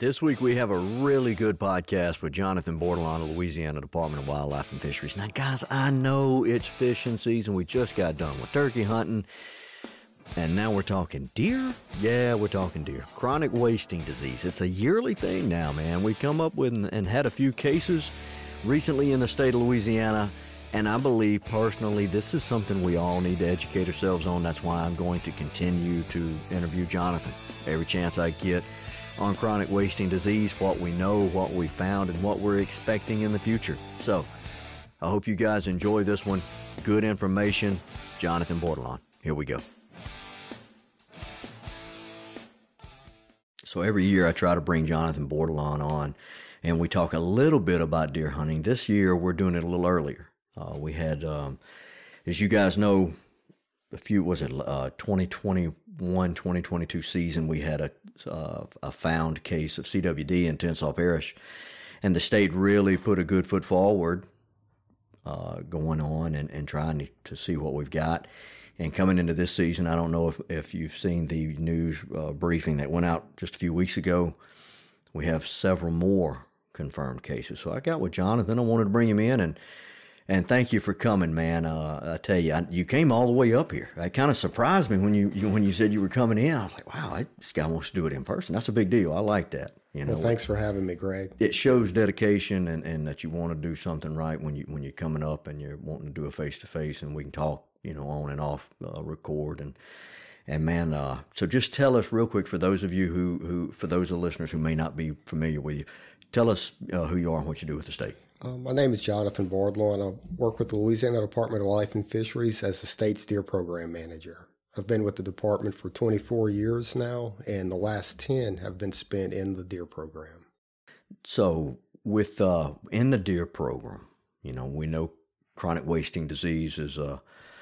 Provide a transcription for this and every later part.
This week we have a really good podcast with Jonathan Bordelon of Louisiana Department of Wildlife and Fisheries. Now, guys, I know it's fishing season. We just got done with turkey hunting, and now we're talking deer. Yeah, we're talking deer. Chronic wasting disease. It's a yearly thing now, man. We come up with and had a few cases recently in the state of Louisiana, and I believe personally this is something we all need to educate ourselves on. That's why I'm going to continue to interview Jonathan every chance I get on chronic wasting disease, what we know, what we found, and what we're expecting in the future. So I hope you guys enjoy this one. Good information. Jonathan Bordelon. Here we go. So every year I try to bring Jonathan Bordelon on, and we talk a little bit about deer hunting. This year we're doing it a little earlier. We had, as you guys know, 2021, 2022 season, we had a found case of CWD in Tensas Parish, and the state really put a good foot forward going on and trying to see what we've got. And coming into this season, I don't know if you've seen the news briefing that went out just a few weeks ago. We have several more confirmed cases. So I got with Jonathan. I wanted to bring him in and thank you for coming, man. I tell you, you came all the way up here. It kind of surprised me when you said you were coming in. I was like, wow, this guy wants to do it in person. That's a big deal. I like that. You know, well, thanks for having me, Greg. It shows dedication and that you want to do something right when you're coming up and you're wanting to do a face-to-face, and we can talk, on and off record and man. So just tell us real quick, for those of you who for those of the listeners who may not be familiar with you, tell us who you are and what you do with the state. My name is Jonathan Bordelon. I work with the Louisiana Department of Wildlife and Fisheries as the state's deer program manager. I've been with the department for 24 years now, and the last 10 have been spent in the deer program. So with in the deer program, we know chronic wasting disease is a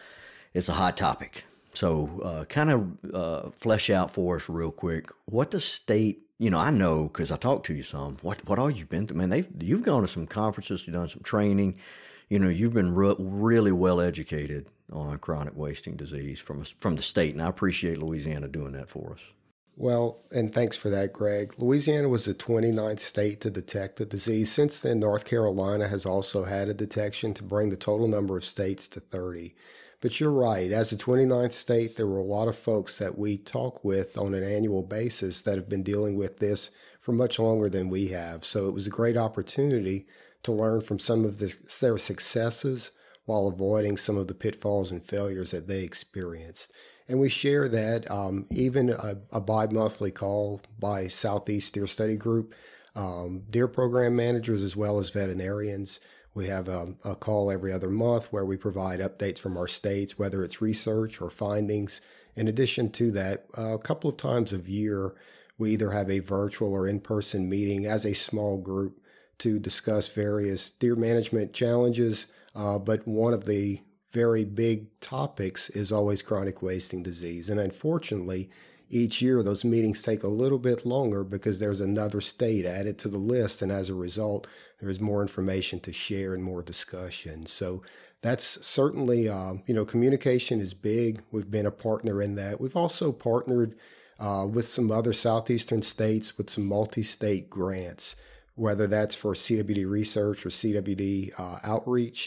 hot topic. So kind of flesh out for us real quick what the state. I know because I talked to you some. What all you've been through, man? You've gone to some conferences, you've done some training. You've been really well educated on chronic wasting disease from the state, and I appreciate Louisiana doing that for us. Well, and thanks for that, Greg. Louisiana was the 29th state to detect the disease. Since then, North Carolina has also had a detection to bring the total number of states to 30. But you're right. As a 29th state, there were a lot of folks that we talk with on an annual basis that have been dealing with this for much longer than we have. So it was a great opportunity to learn from some of their successes while avoiding some of the pitfalls and failures that they experienced. And we share that, even a bi-monthly call by Southeast Deer Study Group, deer program managers as well as veterinarians. We have a call every other month where we provide updates from our states, whether it's research or findings. In addition to that, a couple of times a year, we either have a virtual or in-person meeting as a small group to discuss various deer management challenges. But one of the very big topics is always chronic wasting disease. And unfortunately, each year those meetings take a little bit longer because there's another state added to the list. And as a result, there's more information to share and more discussion. So that's certainly, communication is big. We've been a partner in that. We've also partnered with some other southeastern states with some multi-state grants, whether that's for CWD research or CWD outreach.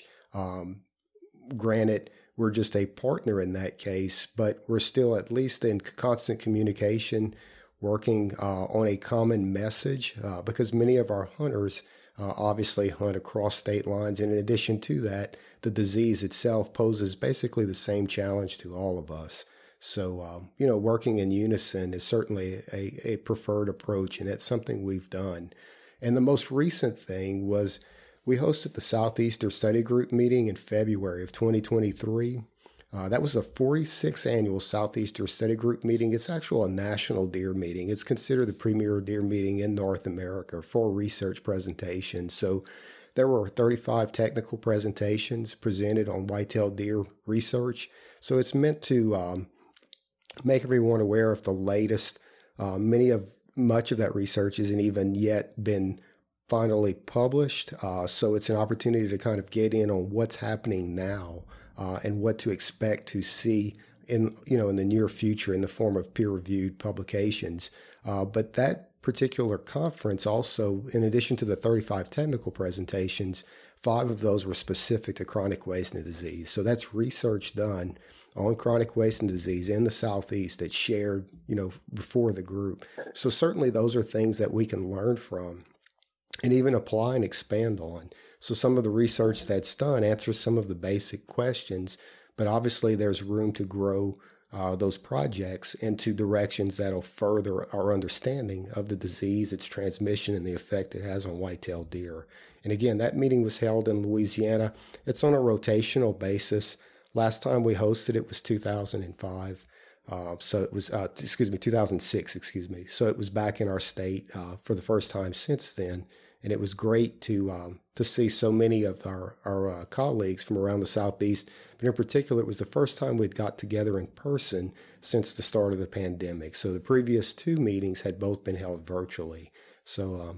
Granted, we're just a partner in that case, but we're still at least in constant communication, working on a common message because many of our hunters obviously hunt across state lines. And in addition to that, the disease itself poses basically the same challenge to all of us. So, working in unison is certainly a preferred approach, and it's something we've done. And the most recent thing was we hosted the Southeast Deer Study Group meeting in February of 2023. That was the 46th annual Southeast Deer Study Group meeting. It's actually a national deer meeting. It's considered the premier deer meeting in North America for research presentations. So there were 35 technical presentations presented on white-tailed deer research. So it's meant to make everyone aware of the latest. Much of that research isn't even yet been finally published. So it's an opportunity to kind of get in on what's happening now and what to expect to see in the near future in the form of peer-reviewed publications. But that particular conference also, in addition to the 35 technical presentations, 5 of those were specific to chronic wasting disease. So that's research done on chronic wasting disease in the Southeast that's shared, before the group. So certainly those are things that we can learn from and even apply and expand on. So some of the research that's done answers some of the basic questions, but obviously there's room to grow those projects into directions that'll further our understanding of the disease, its transmission, and the effect it has on white-tailed deer. And again, that meeting was held in Louisiana. It's on a rotational basis. Last time we hosted it was 2005. So it was, 2006, So it was back in our state for the first time since then. And it was great to see so many of our colleagues from around the Southeast. But in particular, it was the first time we'd got together in person since the start of the pandemic. So the previous 2 meetings had both been held virtually. So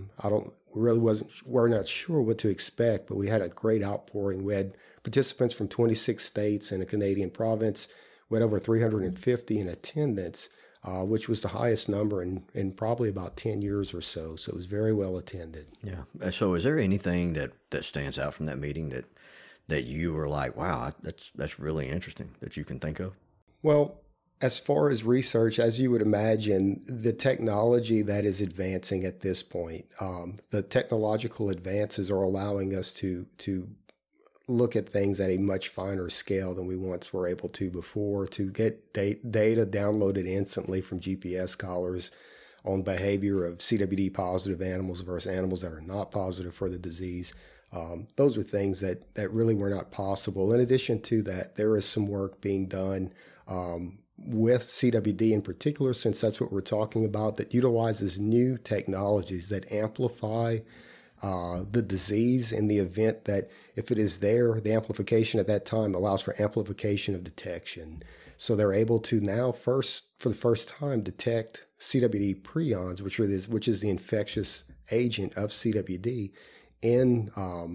we're not sure what to expect, but we had a great outpouring. We had participants from 26 states and a Canadian province. We had over 350 in attendance, which was the highest number in probably about 10 years or so. So it was very well attended. Yeah. So is there anything that stands out from that meeting that you were like, wow, that's really interesting that you can think of? Well, as far as research, as you would imagine, the technology that is advancing at this point, the technological advances are allowing us to look at things at a much finer scale than we once were able to before, to get data downloaded instantly from GPS collars on behavior of CWD positive animals versus animals that are not positive for the disease. Those are things that really were not possible. In addition to that, there is some work being done with CWD in particular, since that's what we're talking about, that utilizes new technologies that amplify the disease in the event that if it is there, the amplification at that time allows for amplification of detection. So they're able to now for the first time, detect CWD prions, which is the infectious agent of CWD in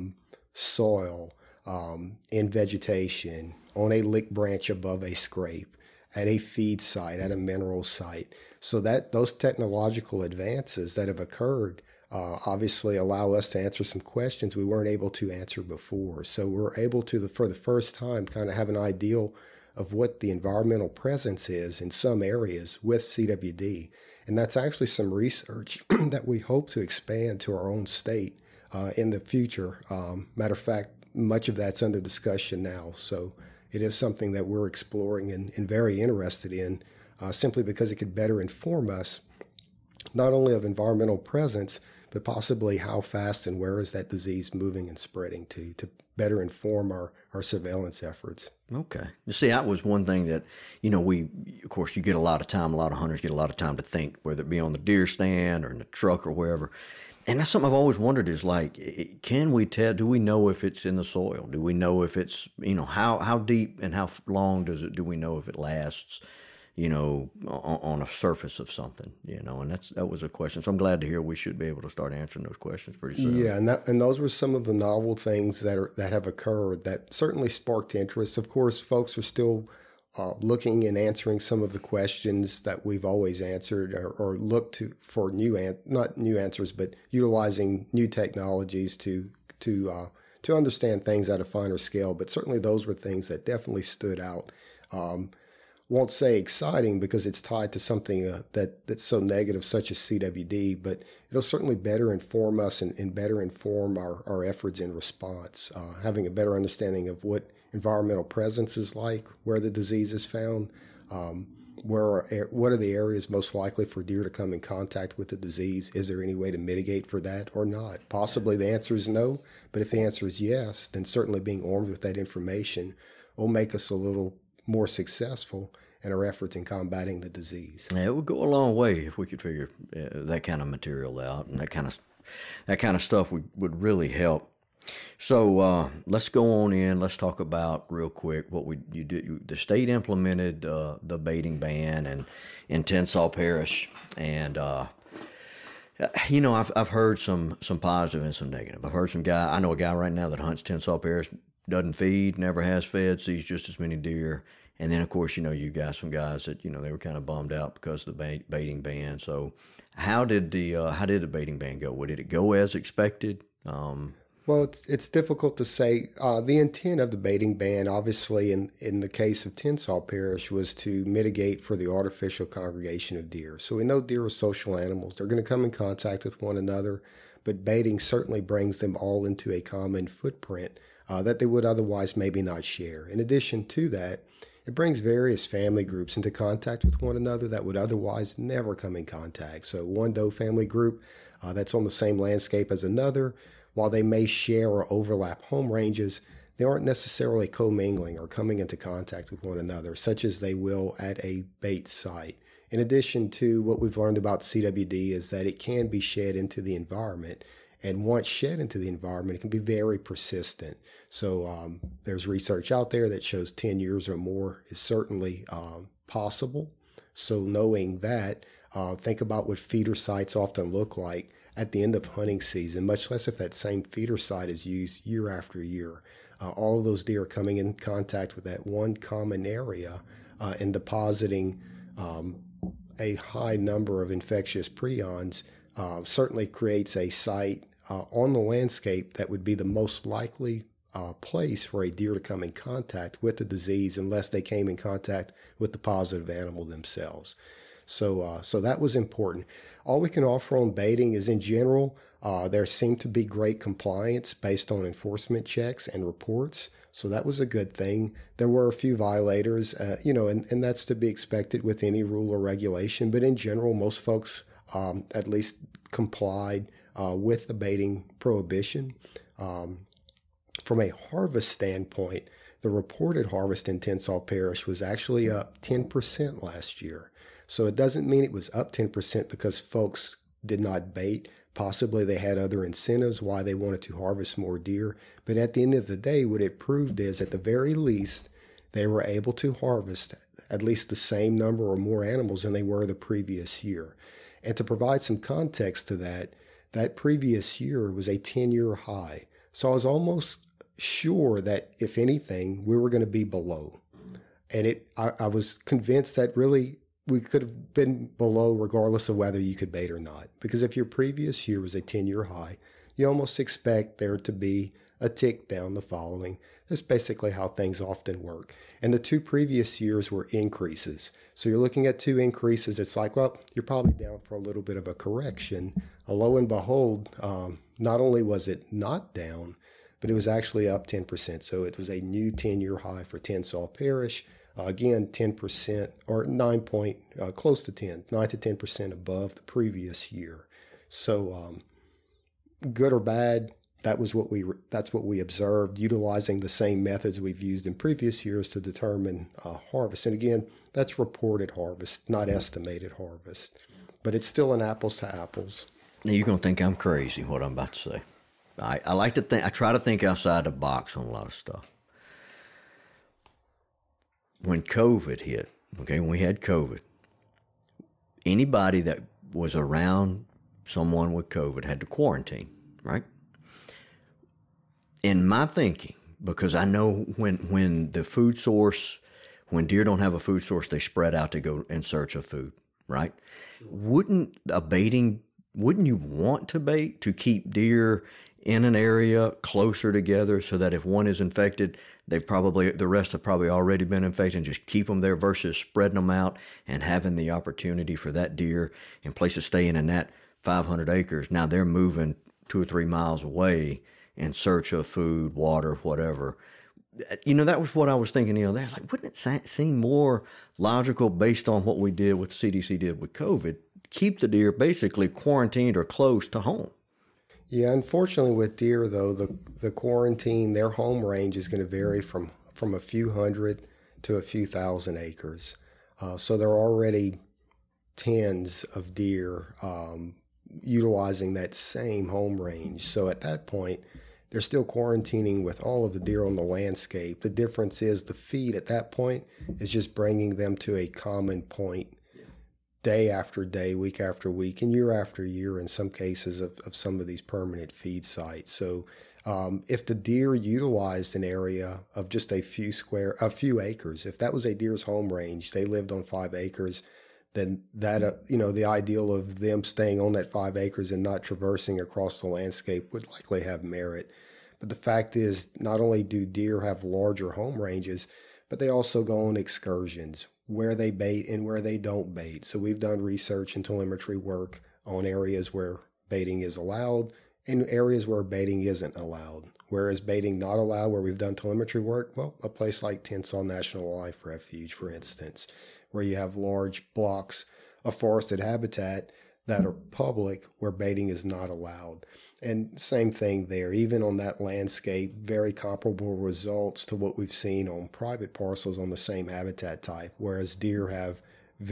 soil, in vegetation, on a lick branch above a scrape, at a feed site, at a mineral site. So that those technological advances that have occurred obviously allow us to answer some questions we weren't able to answer before. So we're able to, for the first time, kind of have an ideal of what the environmental presence is in some areas with CWD. And that's actually some research that we hope to expand to our own state in the future. Matter of fact, much of that's under discussion now. So it is something that we're exploring and very interested in, simply because it could better inform us not only of environmental presence, but possibly how fast and where is that disease moving and spreading to better inform our surveillance efforts. Okay. You see, that was one thing that, of course, you get a lot of time, a lot of hunters get a lot of time to think, whether it be on the deer stand or in the truck or wherever. And that's something I've always wondered is like, can we tell, do we know if it's in the soil? Do we know if it's, how deep and how long do we know if it lasts, on a surface of something, and that was a question. So I'm glad to hear we should be able to start answering those questions pretty soon. Yeah. And those were some of the novel things that have occurred that certainly sparked interest. Of course, folks are still looking and answering some of the questions that we've always answered or looked to for not new answers, but utilizing new technologies to understand things at a finer scale. But certainly those were things that definitely stood out. Won't say exciting because it's tied to something that's so negative, such as CWD, but it'll certainly better inform us and better inform our efforts in response, having a better understanding of what environmental presence is like, where the disease is found, what are the areas most likely for deer to come in contact with the disease? Is there any way to mitigate for that or not? Possibly the answer is no, but if the answer is yes, then certainly being armed with that information will make us a little more successful in our efforts in combating the disease. Yeah, it would go a long way if we could figure that kind of material out, and that kind of stuff would really help. So let's go on in. Let's talk about real quick what you did. The state implemented the baiting ban in Tensas Parish, and I've heard some positive and some negative. I've heard I know a guy right now that hunts Tensas Parish, doesn't feed, never has fed, sees just as many deer. And then, of course, you got some guys that, they were kind of bummed out because of the baiting ban. So How did the baiting ban go? Did it go as expected? Well, it's difficult to say. The intent of the baiting ban, obviously, in the case of Tensas Parish, was to mitigate for the artificial congregation of deer. So we know deer are social animals. They're going to come in contact with one another, but baiting certainly brings them all into a common footprint that they would otherwise maybe not share. In addition to that, it brings various family groups into contact with one another that would otherwise never come in contact. So one doe family group that's on the same landscape as another, while they may share or overlap home ranges, they aren't necessarily commingling or coming into contact with one another, such as they will at a bait site. In addition to what we've learned about CWD is that it can be shed into the environment. And once shed into the environment, it can be very persistent. So there's research out there that shows 10 years or more is certainly possible. So knowing that, think about what feeder sites often look like at the end of hunting season, much less if that same feeder site is used year after year. All of those deer coming in contact with that one common area and depositing a high number of infectious prions certainly creates a site on the landscape that would be the most likely place for a deer to come in contact with the disease unless they came in contact with the positive animal themselves. So that was important. All we can offer on baiting is, in general, there seemed to be great compliance based on enforcement checks and reports. So that was a good thing. There were a few violators, and that's to be expected with any rule or regulation. But in general, most folks at least complied with the baiting prohibition. From a harvest standpoint, the reported harvest in Tensas Parish was actually up 10% last year. So it doesn't mean it was up 10% because folks did not bait. Possibly they had other incentives why they wanted to harvest more deer. But at the end of the day, what it proved is, at the very least, they were able to harvest at least the same number or more animals than they were the previous year. And to provide some context to that, that previous year was a 10-year high. So I was almost sure that, if anything, we were going to be below. And I was convinced that really we could have been below regardless of whether you could bait or not. Because if your previous year was a 10-year high, you almost expect there to be a tick down the following. That's basically how things often work. And the two previous years were increases. So you're looking at two increases. It's like, well, you're probably down for a little bit of a correction. Lo and behold, not only was it not down, but it was actually up 10%. So it was a new 10-year high for Tensas Parish. Again, 10% or close to 9 to 10% above the previous year. So good or bad, that's what we observed, utilizing the same methods we've used in previous years to determine harvest. And again, that's reported harvest, not estimated harvest. But it's still an apples to apples. Now, you're going to think I'm crazy, what I'm about to say. I like to think, I try to think outside the box on a lot of stuff. When COVID hit, when we had COVID, anybody that was around someone with COVID had to quarantine, right? In my thinking, because I know when the food source, when deer don't have a food source, they spread out to go in search of food, right? Wouldn't you want to bait to keep deer in an area closer together so that if one is infected, the rest have probably already been infected, and just keep them there versus spreading them out and having the opportunity for that deer in place of staying in that 500 acres. Now they're moving 2 or 3 miles away in search of food, water, whatever. That was what I was thinking. There's like, wouldn't it seem more logical based on what we did, what the CDC did with COVID, keep the deer basically quarantined or close to home? Yeah, unfortunately with deer, though, the quarantine, their home range is going to vary from a few hundred to a few thousand acres. So there are already tens of deer utilizing that same home range. So at that point, they're still quarantining with all of the deer on the landscape. The difference is the feed at that point is just bringing them to a common point day after day, week after week, and year after year in some cases of some of these permanent feed sites. So if the deer utilized an area of just a few acres, if that was a deer's home range, they lived on 5 acres, then that, the ideal of them staying on that 5 acres and not traversing across the landscape would likely have merit. But the fact is, not only do deer have larger home ranges, but they also go on excursions where they bait and where they don't bait. So we've done research and telemetry work on areas where baiting is allowed and areas where baiting isn't allowed. Whereas baiting not allowed, where we've done telemetry work, well, a place like Tensas National Wildlife Refuge, for instance, where you have large blocks of forested habitat that are public where baiting is not allowed. And same thing there, even on that landscape, very comparable results to what we've seen on private parcels on the same habitat type, whereas deer have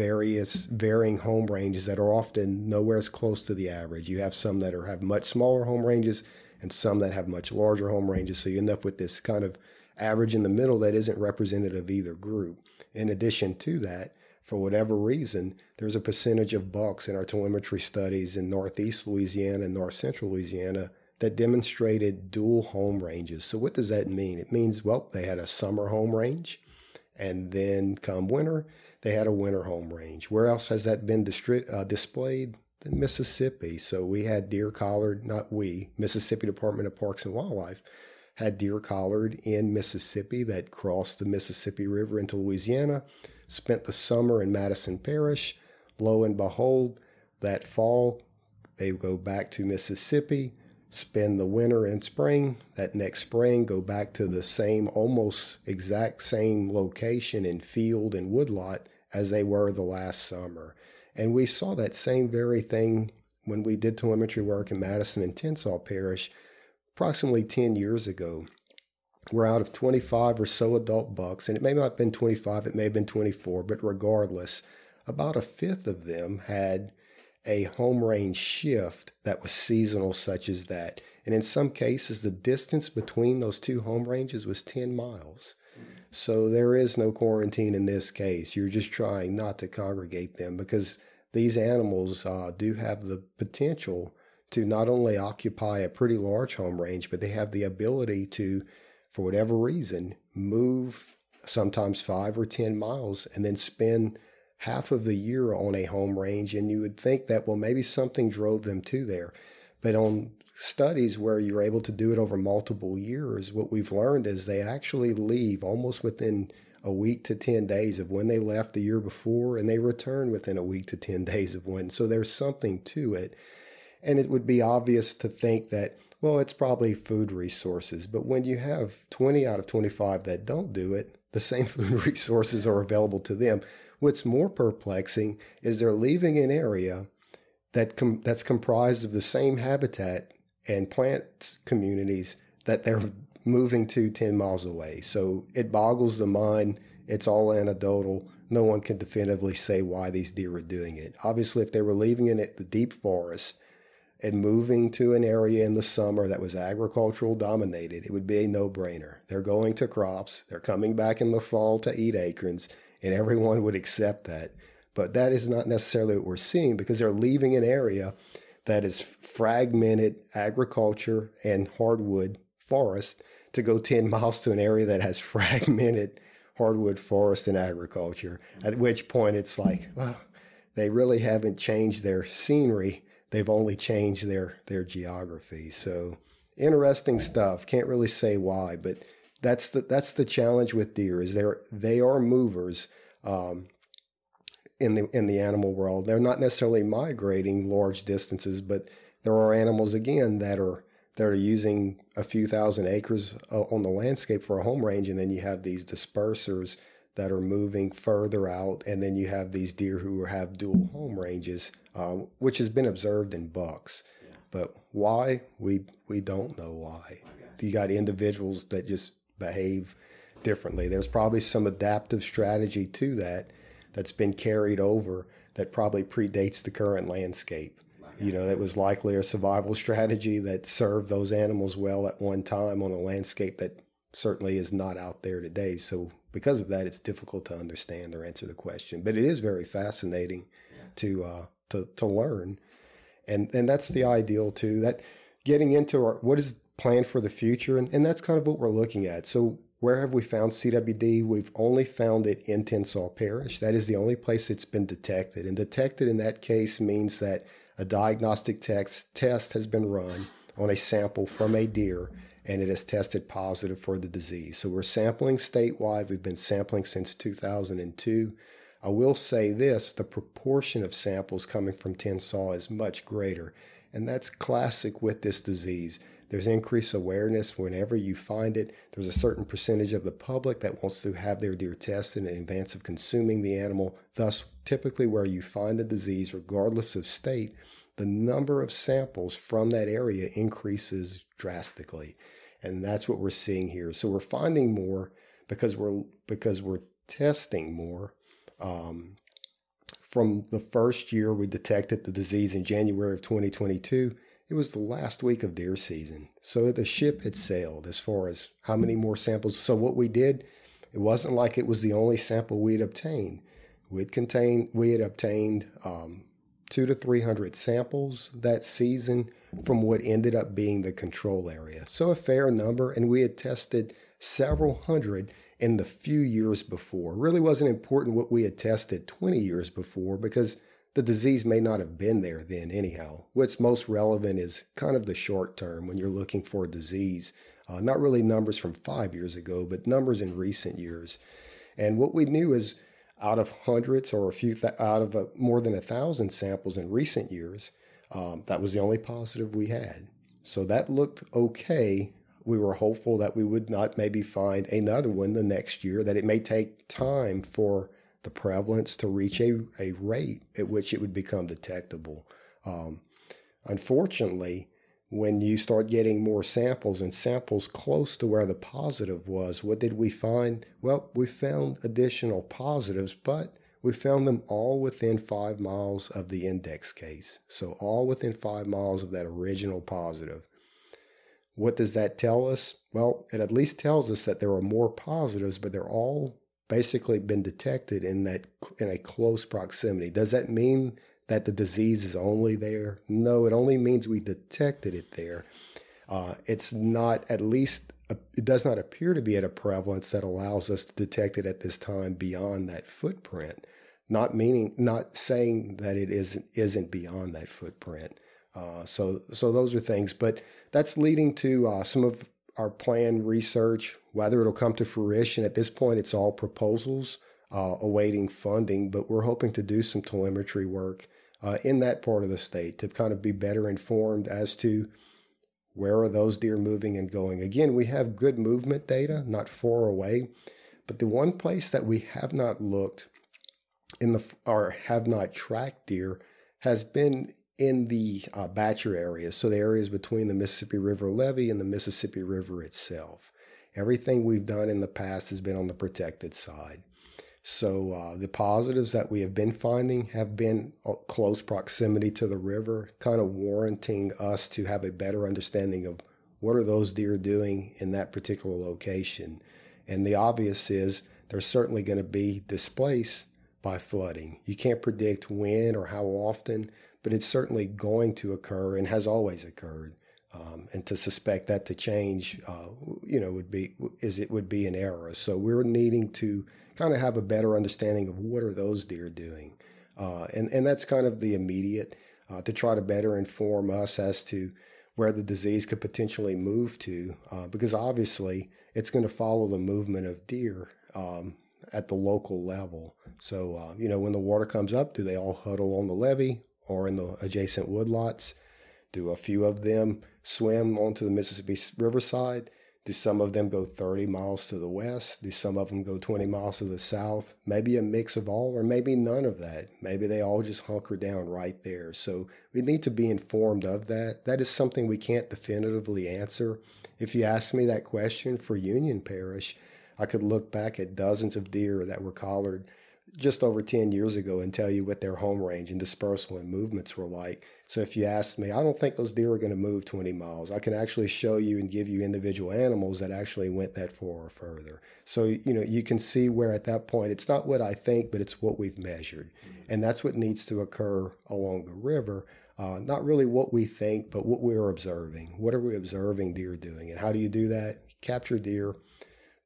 varying home ranges that are often nowhere as close to the average. You have some that have much smaller home ranges and some that have much larger home ranges. So you end up with this kind of average in the middle that isn't representative of either group. In addition to that, for whatever reason, there's a percentage of bucks in our telemetry studies in Northeast Louisiana and North Central Louisiana that demonstrated dual home ranges. So what does that mean? It means, well, they had a summer home range, and then come winter, they had a winter home range. Where else has that been displayed? In Mississippi. So we had deer collared, Mississippi Department of Parks and Wildlife had deer collared in Mississippi that crossed the Mississippi River into Louisiana, spent the summer in Madison Parish. Lo and behold, that fall, they go back to Mississippi, spend the winter and spring. That next spring, go back to the same, almost exact same location in field and woodlot as they were the last summer. And we saw that same very thing when we did telemetry work in Madison and Tensas Parish approximately 10 years ago. We're out of 25 or so adult bucks, and it may not have been 25, it may have been 24, but regardless, about a fifth of them had a home range shift that was seasonal such as that. And in some cases, the distance between those two home ranges was 10 miles. So there is no quarantine in this case. You're just trying not to congregate them because these animals do have the potential to not only occupy a pretty large home range, but they have the ability to, for whatever reason, move sometimes 5 or 10 miles and then spend half of the year on a home range. And you would think that, well, maybe something drove them to there. But on studies where you're able to do it over multiple years, what we've learned is they actually leave almost within a week to 10 days of when they left the year before, and they return within a week to 10 days of when. So there's something to it. And it would be obvious to think that, well, it's probably food resources. But when you have 20 out of 25 that don't do it, the same food resources are available to them. What's more perplexing is they're leaving an area that's comprised of the same habitat and plant communities that they're moving to 10 miles away. So it boggles the mind. It's all anecdotal. No one can definitively say why these deer are doing it. Obviously, if they were leaving it the deep forest and moving to an area in the summer that was agricultural dominated, it would be a no-brainer. They're going to crops. They're coming back in the fall to eat acorns, and everyone would accept that. But that is not necessarily what we're seeing because they're leaving an area that is fragmented agriculture and hardwood forest to go 10 miles to an area that has fragmented hardwood forest and agriculture, at which point it's like, well, they really haven't changed their scenery. They've only changed their geography. So interesting stuff. Can't really say why, but that's the challenge with deer is they are movers in the animal world. They're not necessarily migrating large distances, but there are animals again that are using a few thousand acres on the landscape for a home range, and then you have these dispersers that are moving further out, and then you have these deer who have dual home ranges, which has been observed in bucks. Yeah. But why? We don't know why. You got individuals that just behave differently. There's probably some adaptive strategy to that's been carried over that probably predates the current landscape. That was likely a survival strategy that served those animals well at one time on a landscape that certainly is not out there today. So because of that, it's difficult to understand or answer the question. But it is very fascinating to learn. And that's the ideal too, that getting into what is planned for the future. And that's kind of what we're looking at. So Where have we found CWD? We've only found it in Tensas Parish. That is the only place it's been detected. And detected in that case means that a diagnostic test has been run on a sample from a deer, and it has tested positive for the disease. So we're sampling statewide. We've been sampling since 2002. I will say this, the proportion of samples coming from Tensas is much greater, and that's classic with this disease. There's increased awareness whenever you find it. There's a certain percentage of the public that wants to have their deer tested in advance of consuming the animal. Thus, typically where you find the disease, regardless of state, the number of samples from that area increases drastically. And that's what we're seeing here. So we're finding more because we're testing more. From the first year we detected the disease in January of 2022, it was the last week of deer season. So the ship had sailed as far as how many more samples. So what we did, it wasn't like it was the only sample we'd obtained. We had obtained 200 to 300 samples that season from what ended up being the control area. So a fair number, and we had tested several hundred in the few years before. It really wasn't important what we had tested 20 years before because the disease may not have been there then anyhow. What's most relevant is kind of the short term when you're looking for a disease. Not really numbers from 5 years ago, but numbers in recent years. And what we knew is out of hundreds or out of more than 1,000 samples in recent years, that was the only positive we had. So that looked okay. We were hopeful that we would not maybe find another one the next year, that it may take time for the prevalence to reach a rate at which it would become detectable. Unfortunately, when you start getting more samples and samples close to where the positive was, what did we find? Well, we found additional positives, but we found them all within 5 miles of the index case. So all within 5 miles of that original positive. What does that tell us? Well, it at least tells us that there are more positives, but they're all basically been detected in a close proximity. Does that mean that the disease is only there? No, it only means we detected it there. It's not, at least, it does not appear to be at a prevalence that allows us to detect it at this time beyond that footprint. Not saying that it isn't beyond that footprint. So those are things, but that's leading to some of our planned research. Whether it'll come to fruition, at this point, it's all proposals awaiting funding, but we're hoping to do some telemetry work in that part of the state to kind of be better informed as to where are those deer moving and going. Again, we have good movement data, not far away, but the one place that we have not looked or have not tracked deer has been in the Batcher areas, so the areas between the Mississippi River levee and the Mississippi River itself. Everything we've done in the past has been on the protected side. So the positives that we have been finding have been close proximity to the river, kind of warranting us to have a better understanding of what are those deer doing in that particular location. And the obvious is they're certainly going to be displaced by flooding. You can't predict when or how often, but it's certainly going to occur and has always occurred. And to suspect that to change, would be an error. So we're needing to kind of have a better understanding of what are those deer doing, and that's kind of the immediate to try to better inform us as to where the disease could potentially move to, because obviously it's going to follow the movement of deer at the local level. So when the water comes up, do they all huddle on the levee or in the adjacent woodlots? Do a few of them swim onto the Mississippi Riverside? Do some of them go 30 miles to the west? Do some of them go 20 miles to the south? Maybe a mix of all, or maybe none of that. Maybe they all just hunker down right there. So we need to be informed of that. That is something we can't definitively answer. If you ask me that question for Union Parish, I could look back at dozens of deer that were collared just over 10 years ago and tell you what their home range and dispersal and movements were like. So if you ask me, I don't think those deer are going to move 20 miles. I can actually show you and give you individual animals that actually went that far or further. So, you can see where at that point, it's not what I think, but it's what we've measured. And that's what needs to occur along the river. Not really what we think, but what we're observing. What are we observing deer doing? And how do you do that? Capture deer,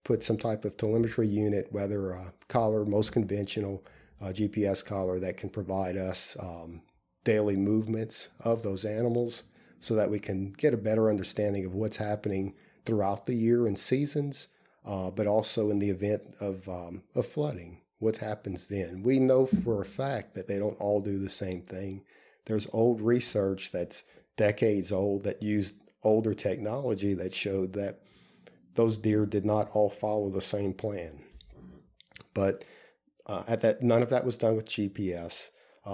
put some type of telemetry unit, whether a collar, most conventional GPS collar that can provide us daily movements of those animals so that we can get a better understanding of what's happening throughout the year and seasons, but also in the event of flooding, what happens then. We know for a fact that they don't all do the same thing. There's old research that's decades old that used older technology that showed that those deer did not all follow the same plan. But none of that was done with GPS.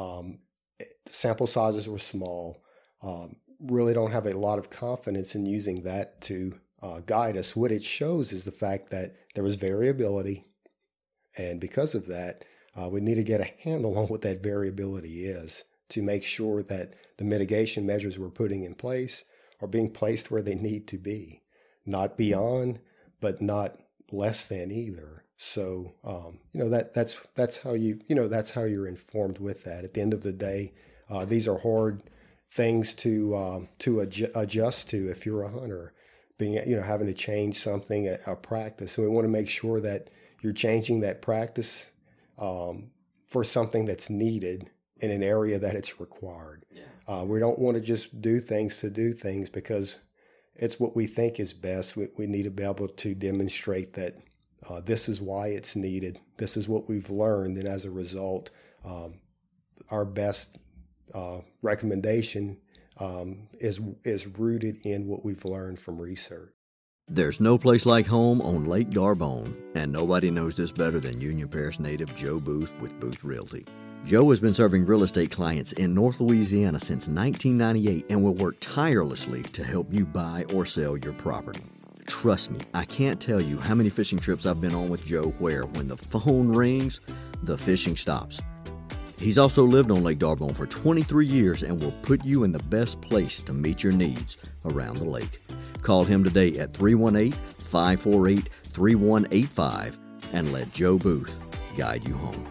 Sample sizes were small. Really don't have a lot of confidence in using that to guide us. What it shows is the fact that there was variability, and because of that, we need to get a handle on what that variability is to make sure that the mitigation measures we're putting in place are being placed where they need to be, not beyond, but not less than either. So, that's how that's how you're informed with that. At the end of the day, these are hard things to adjust to if you're a hunter, having to change something, a practice. So we want to make sure that you're changing that practice for something that's needed in an area that it's required. Yeah. We don't want to just do things because it's what we think is best. We need to be able to demonstrate that this is why it's needed. This is what we've learned. And as a result, our best recommendation is rooted in what we've learned from research. There's no place like home on Lake D'Arbonne, and nobody knows this better than Union Parish native Joe Booth with Booth Realty. Joe has been serving real estate clients in North Louisiana since 1998 and will work tirelessly to help you buy or sell your property. Trust me, I can't tell you how many fishing trips I've been on with Joe where when the phone rings, the fishing stops. He's also lived on Lake D'Arbonne for 23 years and will put you in the best place to meet your needs around the lake. Call him today at 318-548-3185 and let Joe Booth guide you home.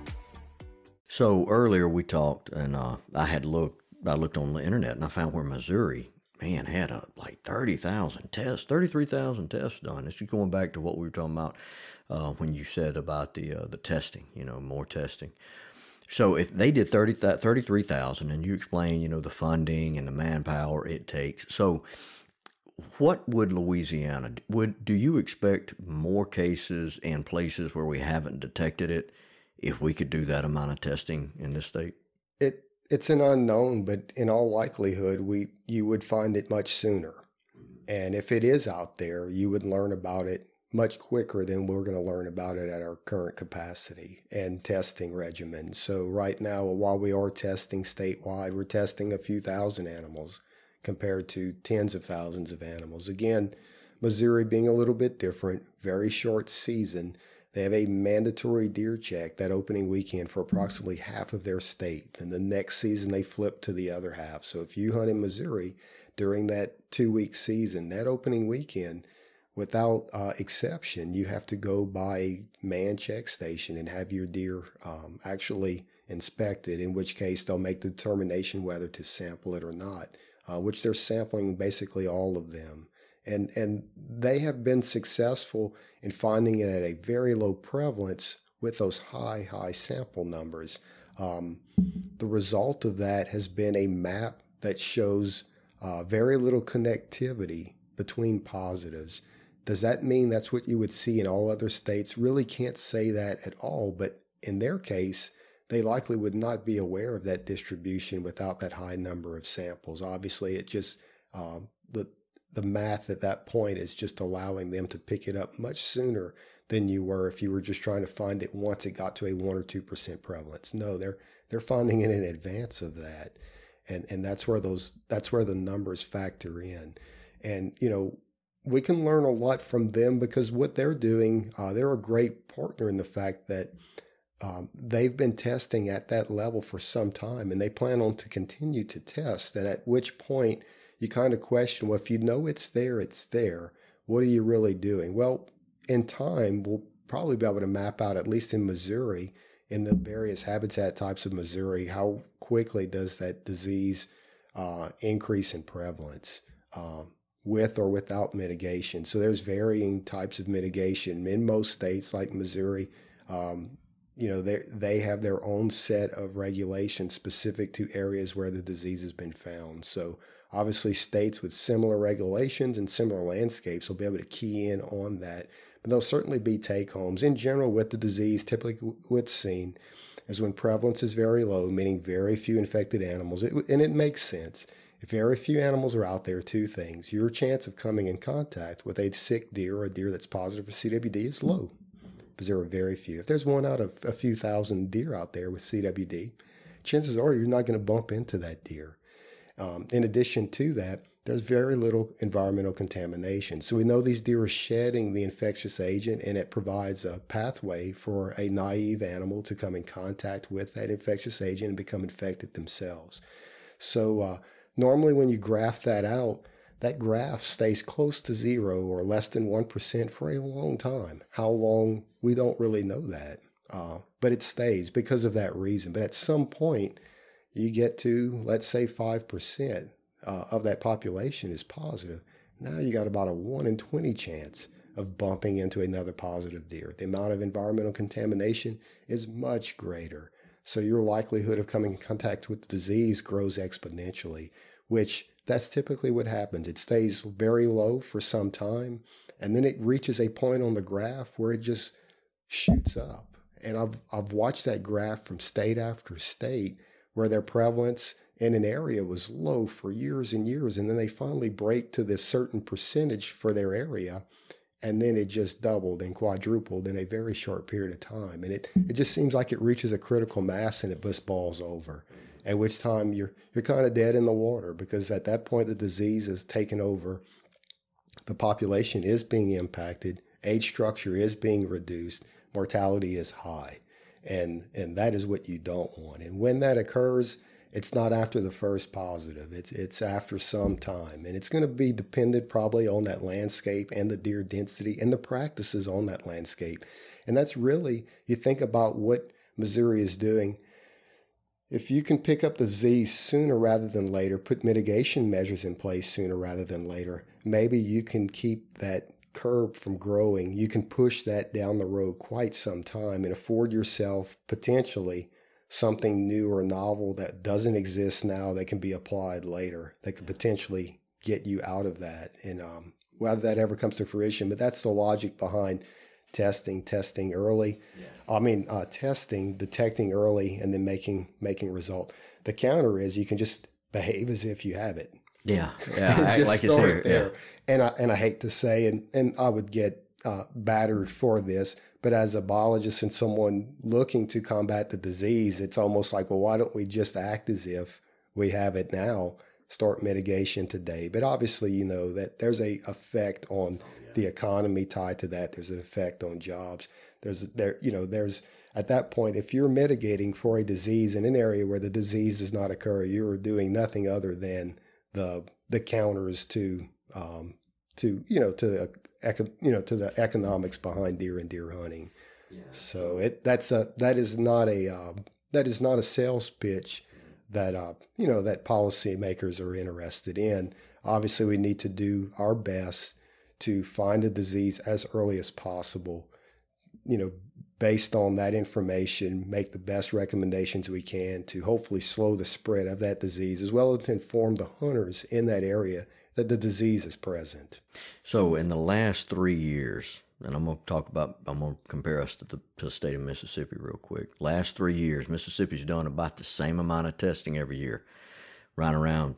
So earlier we talked, and I looked on the internet and I found where Missouri, had like 30,000 tests, 33,000 tests done. This is going back to what we were talking about when you said about the testing, more testing. So if they did 33,000, and you explain, the funding and the manpower it takes. So what would Louisiana, do you expect more cases in places where we haven't detected it if we could do that amount of testing in this state? It's an unknown, but in all likelihood, you would find it much sooner. And if it is out there, you would learn about it much quicker than we're going to learn about it at our current capacity and testing regimen. So right now, while we are testing statewide, we're testing a few thousand animals compared to tens of thousands of animals. Again, Missouri being a little bit different, very short season. They have a mandatory deer check that opening weekend for approximately half of their state. And the next season, they flip to the other half. So if you hunt in Missouri during that 2-week season, that opening weekend, without exception, you have to go by a manned check station and have your deer actually inspected, in which case they'll make the determination whether to sample it or not, which they're sampling basically all of them. And they have been successful in finding it at a very low prevalence with those high sample numbers. The result of that has been a map that shows very little connectivity between positives. Does that mean that's what you would see in all other states? Really can't say that at all, but in their case, they likely would not be aware of that distribution without that high number of samples. Obviously, it just, the math at that point is just allowing them to pick it up much sooner than you were if you were just trying to find it once it got to a 1 or 2% prevalence. No, they're finding it in advance of that. And that's where the numbers factor in. And, we can learn a lot from them because what they're doing, they're a great partner in the fact that they've been testing at that level for some time, and they plan on to continue to test. And at which point you kind of question, well, if you know it's there, what are you really doing? Well, in time, we'll probably be able to map out, at least in Missouri, in the various habitat types of Missouri, how quickly does that disease increase in prevalence. with or without mitigation. So there's varying types of mitigation in most states, like Missouri. They have their own set of regulations specific to areas where the disease has been found. So obviously states with similar regulations and similar landscapes will be able to key in on that. But there'll certainly be take-homes. In general, with the disease, typically what's seen is when prevalence is very low, meaning very few infected animals, and it makes sense. If very few animals are out there, two things. Your chance of coming in contact with a sick deer or a deer that's positive for CWD is low, because there are very few. If there's one out of a few thousand deer out there with CWD, chances are you're not going to bump into that deer. In addition to that, there's very little environmental contamination. So we know these deer are shedding the infectious agent, and it provides a pathway for a naive animal to come in contact with that infectious agent and become infected themselves. So normally when you graph that out, that graph stays close to zero or less than 1% for a long time. How long, we don't really know that. But it stays because of that reason. But at some point, you get to, let's say, 5% of that population is positive. Now you got about a 1 in 20 chance of bumping into another positive deer. The amount of environmental contamination is much greater. So your likelihood of coming in contact with the disease grows exponentially, which that's typically what happens. It stays very low for some time, and then it reaches a point on the graph where it just shoots up. And I've watched that graph from state after state where their prevalence in an area was low for years and years, and then they finally break to this certain percentage for their area, and then it just doubled and quadrupled in a very short period of time. And it just seems like it reaches a critical mass and it just balls over, at which time you're kind of dead in the water, because at that point the disease has taken over, the population is being impacted, age structure is being reduced, mortality is high, and that is what you don't want. And when that occurs, it's not after the first positive. It's after some time. And it's going to be dependent probably on that landscape and the deer density and the practices on that landscape. And that's really, you think about what Missouri is doing. If you can pick up the disease sooner rather than later, put mitigation measures in place sooner rather than later, maybe you can keep that curve from growing. You can push that down the road quite some time and afford yourself potentially something new or novel that doesn't exist now that can be applied later, that could potentially get you out of that. And whether that ever comes to fruition, but that's the logic behind testing early. Yeah. Testing, detecting early, and then making result. The counter is you can just behave as if you have it. Yeah, act like it's here. Yeah. And I hate to say, and I would get battered for this, but as a biologist and someone looking to combat the disease, it's almost like, well, why don't we just act as if we have it now, start mitigation today? But obviously, you know that there's a effect on the economy tied to that. There's an effect on jobs. There's at that point, if you're mitigating for a disease in an area where the disease does not occur, you're doing nothing other than the counters to the economics behind deer and deer hunting. Yeah. So that is not a sales pitch that that policymakers are interested in. Obviously, we need to do our best to find the disease as early as possible. Based on that information, make the best recommendations we can to hopefully slow the spread of that disease, as well as to inform the hunters in that area that the disease is present. So in the last 3 years, and I'm going to compare us to the state of Mississippi real quick. Last 3 years, Mississippi's done about the same amount of testing every year, right around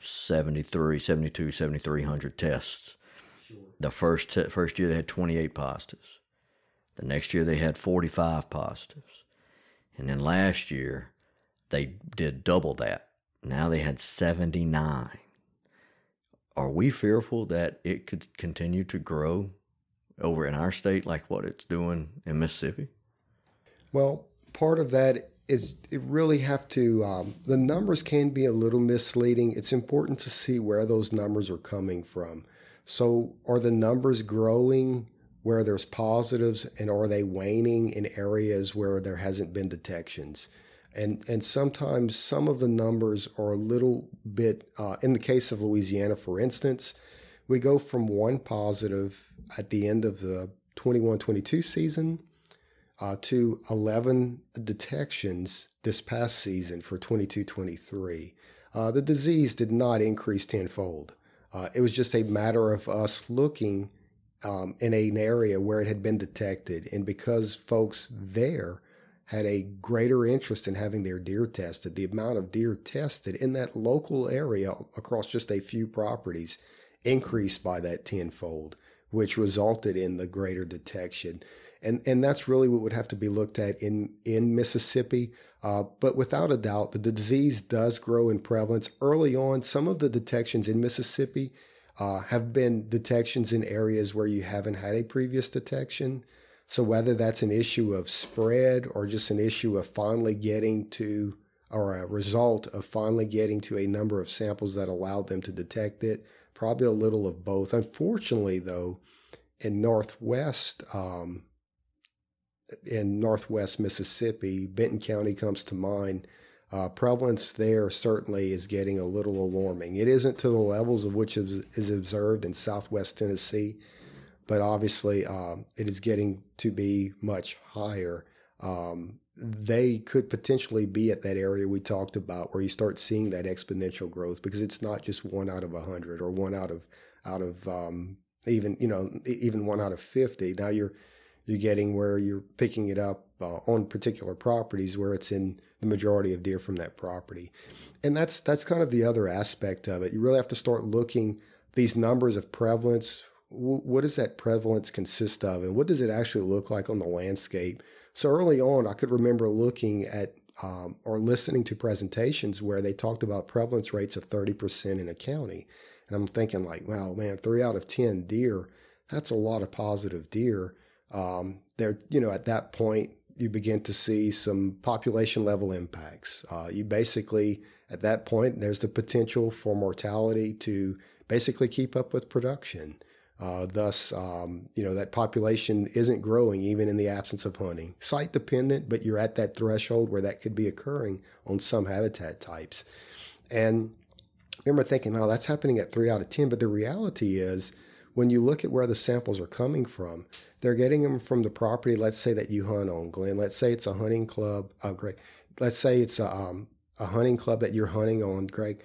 7,300 tests. Sure. The first year they had 28 positives. The next year they had 45 positives. And then last year they did double that. Now they had 79. Are we fearful that it could continue to grow over in our state like what it's doing in Mississippi? Well, part of that is it really have to, the numbers can be a little misleading. It's important to see where those numbers are coming from. So are the numbers growing where there's positives, and are they waning in areas where there hasn't been detections? And sometimes some of the numbers are a little bit, in the case of Louisiana, for instance, we go from one positive at the end of the 21-22 season to 11 detections this past season for 22-23. The disease did not increase tenfold. It was just a matter of us looking in an area where it had been detected. And because folks there had a greater interest in having their deer tested, the amount of deer tested in that local area across just a few properties increased by that tenfold, which resulted in the greater detection. And that's really what would have to be looked at in Mississippi. But without a doubt, the disease does grow in prevalence. Early on, some of the detections in Mississippi have been detections in areas where you haven't had a previous detection. So whether that's an issue of spread or just an issue of finally getting to, or a result of finally getting to a number of samples that allowed them to detect it, probably a little of both. Unfortunately, though, in Northwest Mississippi, Benton County comes to mind. Prevalence there certainly is getting a little alarming. It isn't to the levels of which is observed in Southwest Tennessee, but obviously it is getting to be much higher. They could potentially be at that area we talked about where you start seeing that exponential growth, because it's not just 1 out of 100 or 1 out of even 1 out of 50. Now you're getting where you're picking it up on particular properties where it's in the majority of deer from that property. And that's kind of the other aspect of it. You really have to start looking these numbers of prevalence. What does that prevalence consist of, and what does it actually look like on the landscape? So early on, I could remember looking at or listening to presentations where they talked about prevalence rates of 30% in a county. And I'm thinking like, wow, man, 3 out of 10 deer, that's a lot of positive deer. At that point, you begin to see some population level impacts. You basically, at that point, there's the potential for mortality to basically keep up with production. Thus, that population isn't growing even in the absence of hunting. Site dependent, but you're at that threshold where that could be occurring on some habitat types. And I remember thinking, oh, that's happening at 3 out of 10. But the reality is, when you look at where the samples are coming from, they're getting them from the property, let's say, that you hunt on, Glenn. Let's say it's a hunting club. Oh, Greg. Let's say it's a hunting club that you're hunting on, Greg.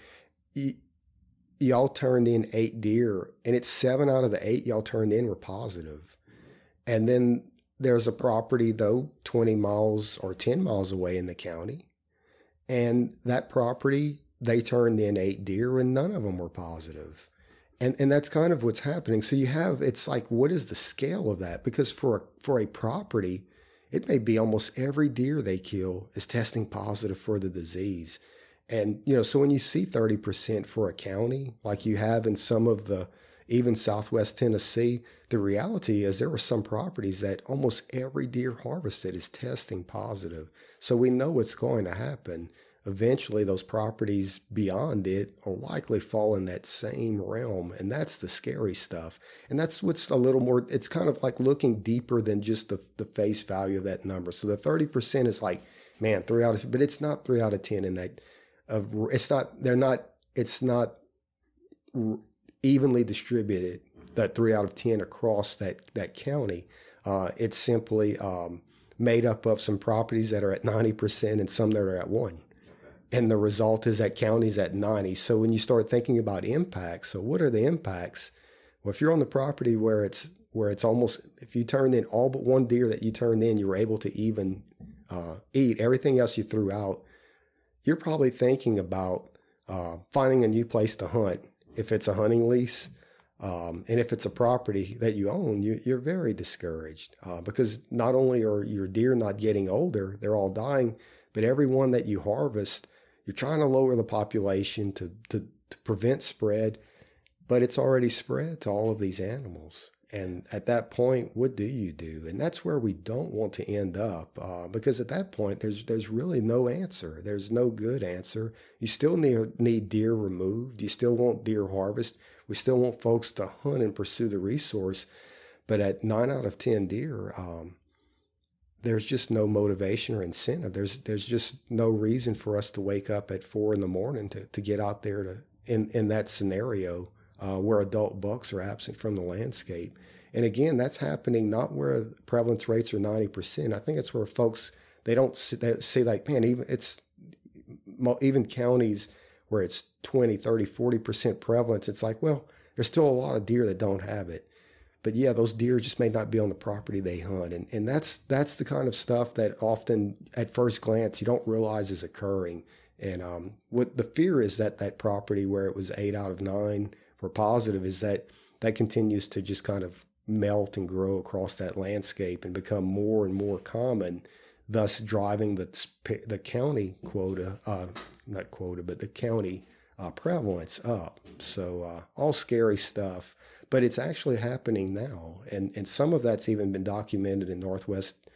Y'all turned in 8 deer, and it's 7 out of the 8 y'all turned in were positive. And then there's a property, though, 20 miles or 10 miles away in the county. And that property, they turned in 8 deer, and none of them were positive. And that's kind of what's happening. So it's like, what is the scale of that? Because for a property, it may be almost every deer they kill is testing positive for the disease. And, so when you see 30% for a county, like you have in some of even Southwest Tennessee, the reality is there were some properties that almost every deer harvested is testing positive. So we know what's going to happen. Eventually, those properties beyond it will likely fall in that same realm. And that's the scary stuff. And that's what's a little more, it's kind of like looking deeper than just the face value of that number. So the 30% is like, man, 3 out of, but it's not 3 out of 10 in that. It's not evenly distributed, that 3 out of 10 across that county. It's simply made up of some properties that are at 90% and some that are at 1%. And the result is that county's at 90%. So when you start thinking about impacts, so what are the impacts? Well, if you're on the property where it's almost, if you turned in all but 1 deer that you turned in, you were able to even eat, everything else you threw out, you're probably thinking about finding a new place to hunt. If it's a hunting lease, and if it's a property that you own, you're very discouraged because not only are your deer not getting older, they're all dying, but every one that you harvest, you're trying to lower the population to prevent spread, but it's already spread to all of these animals. And at that point, what do you do? And that's where we don't want to end up because at that point, there's really no answer. There's no good answer. You still need deer removed. You still want deer harvest. We still want folks to hunt and pursue the resource. But at 9 out of 10 deer, there's just no motivation or incentive. There's just no reason for us to wake up at 4 a.m. to get out there in that scenario where adult bucks are absent from the landscape. And again, that's happening not where prevalence rates are 90%. I think it's where folks, they see like, man, even counties where it's 20, 30, 40% prevalence, it's like, well, there's still a lot of deer that don't have it. But yeah, those deer just may not be on the property they hunt. And that's the kind of stuff that often at first glance you don't realize is occurring. And what the fear is that property where it was 8 out of 9 were positive is that continues to just kind of melt and grow across that landscape and become more and more common, thus driving the county quota, not quota, but the county prevalence up. So all scary stuff, but it's actually happening now. And some of that's even been documented in Northwest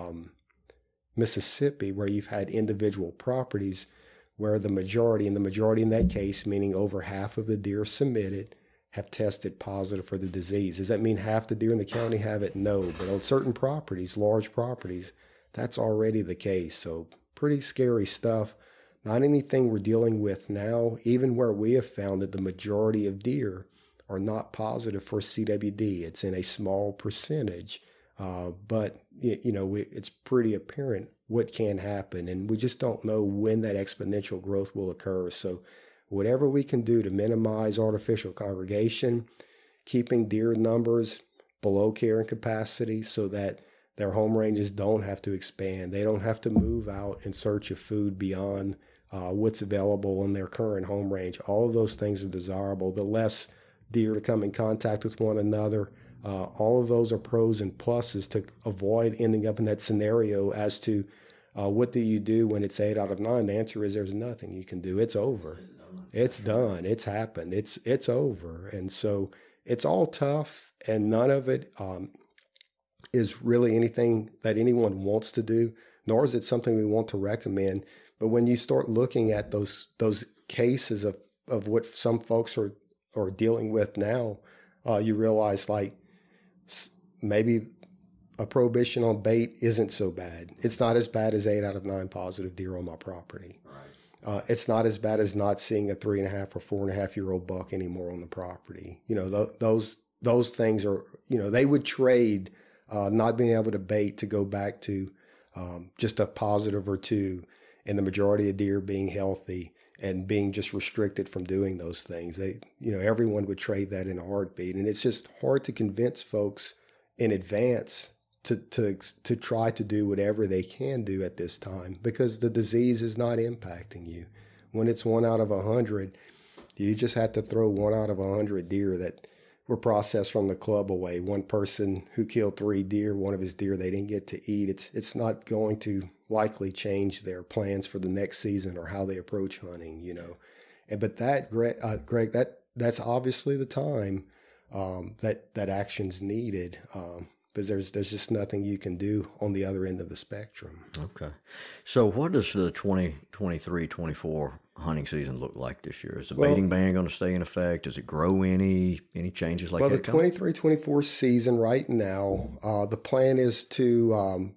Mississippi, where you've had individual properties where the majority in that case, meaning over half of the deer submitted, have tested positive for the disease. Does that mean half the deer in the county have it? No, but on certain properties, large properties, that's already the case. So pretty scary stuff. Not anything we're dealing with now, even where we have found that the majority of deer are not positive for CWD. It's in a small percentage, but it's pretty apparent what can happen, and we just don't know when that exponential growth will occur. So whatever we can do to minimize artificial congregation, keeping deer numbers below carrying capacity so that their home ranges don't have to expand. They don't have to move out in search of food beyond what's available in their current home range. All of those things are desirable. The less deer to come in contact with one another, all of those are pros and pluses to avoid ending up in that scenario as to what do you do when it's 8 out of 9? The answer is there's nothing you can do. It's over. It's done. It's happened. It's over. And so it's all tough, and none of it is really anything that anyone wants to do, nor is it something we want to recommend. But when you start looking at those cases of what some folks are dealing with now, you realize like maybe a prohibition on bait isn't so bad. It's not as bad as 8 out of 9 positive deer on my property. Right. It's not as bad as not seeing a 3.5 or 4.5-year-old buck anymore on the property. Those things are, they would trade not being able to bait to go back to just a positive or two, and the majority of deer being healthy and being just restricted from doing those things. Everyone would trade that in a heartbeat. And it's just hard to convince folks in advance to try to do whatever they can do at this time, because the disease is not impacting you. When it's 1 out of 100, you just have to throw 1 out of 100 deer that were processed from the club away. One person who killed 3 deer, one of his deer they didn't get to eat. It's not going to likely change their plans for the next season or how they approach hunting, But that, Greg, that's obviously the time that action's needed. Because there's just nothing you can do on the other end of the spectrum. Okay. So what does the 2023-24 hunting season look like this year? Is the baiting ban going to stay in effect? Does it grow any changes like that? Well, the 23-24 season right now, the plan is to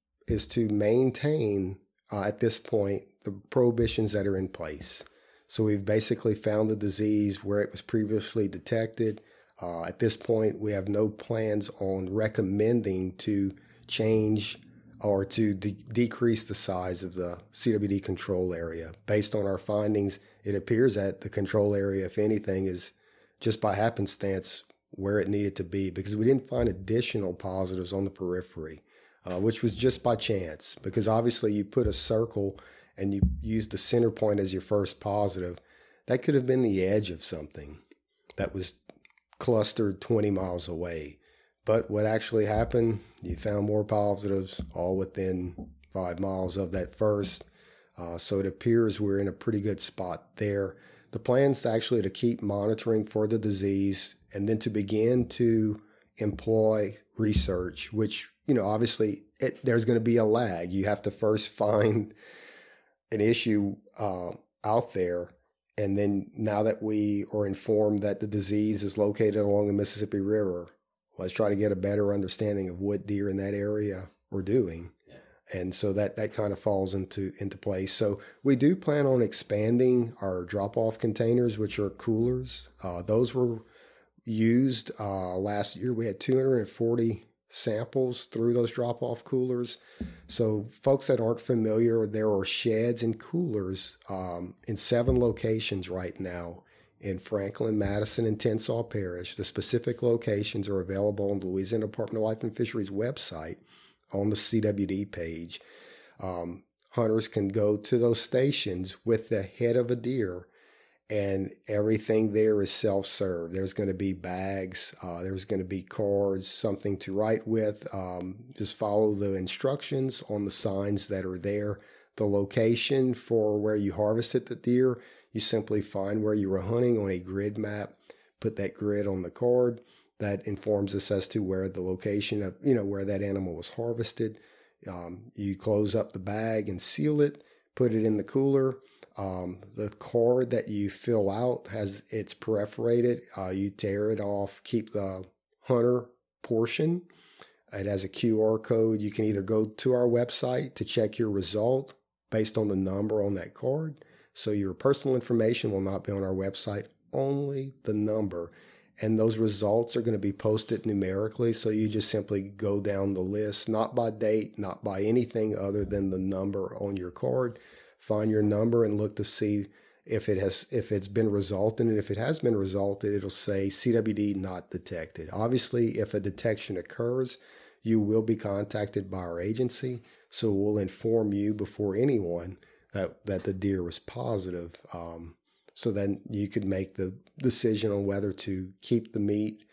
maintain at this point the prohibitions that are in place. So we've basically found the disease where it was previously detected. At this point, we have no plans on recommending to change or to decrease the size of the CWD control area. Based on our findings, it appears that the control area, if anything, is just by happenstance where it needed to be, because we didn't find additional positives on the periphery, which was just by chance, because obviously you put a circle and you use the center point as your first positive. That could have been the edge of something that was clustered 20 miles away. But what actually happened, you found more positives all within 5 miles of that first. So it appears we're in a pretty good spot there. The plan's actually to keep monitoring for the disease and then to begin to employ research, which, obviously there's going to be a lag. You have to first find an issue out there. And then now that we are informed that the disease is located along the Mississippi River, let's try to get a better understanding of what deer in that area are doing. Yeah. And so that kind of falls into place. So we do plan on expanding our drop-off containers, which are coolers. Those were used last year. We had 240 samples through those drop-off coolers. So folks that aren't familiar, there are sheds and coolers in 7 locations right now in Franklin, Madison, and Tensas Parish. The specific locations are available on the Louisiana Department of Life and Fisheries website on the CWD page. Hunters can go to those stations with the head of a deer, and everything there is self-serve. There's going to be bags, there's going to be cards, something to write with. Just follow the instructions on the signs that are there. The location for where you harvested the deer, you simply find where you were hunting on a grid map, put that grid on the card. That informs us as to where the location of, where that animal was harvested. You close up the bag and seal it, put it in the cooler. The card that you fill out it's perforated. You tear it off, keep the hunter portion. It has a QR code. You can either go to our website to check your result based on the number on that card. So your personal information will not be on our website, only the number. And those results are going to be posted numerically. So you just simply go down the list, not by date, not by anything other than the number on your card. Find your number and look to see if it's been resulted. And if it has been resulted, it'll say CWD not detected. Obviously, if a detection occurs, you will be contacted by our agency. So we'll inform you before anyone that the deer was positive. So then you could make the decision on whether to keep the meat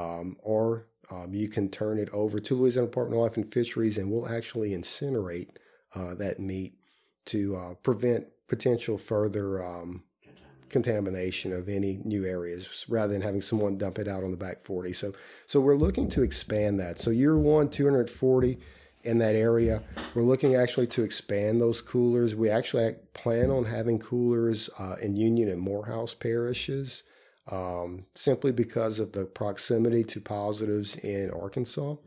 or you can turn it over to Louisiana Department of Life and Fisheries, and we'll actually incinerate that meat to prevent potential further contamination of any new areas rather than having someone dump it out on the back 40. So we're looking to expand that. So year 1, 240 in that area. We're looking actually to expand those coolers. We actually plan on having coolers in Union and Morehouse parishes simply because of the proximity to positives in Arkansas.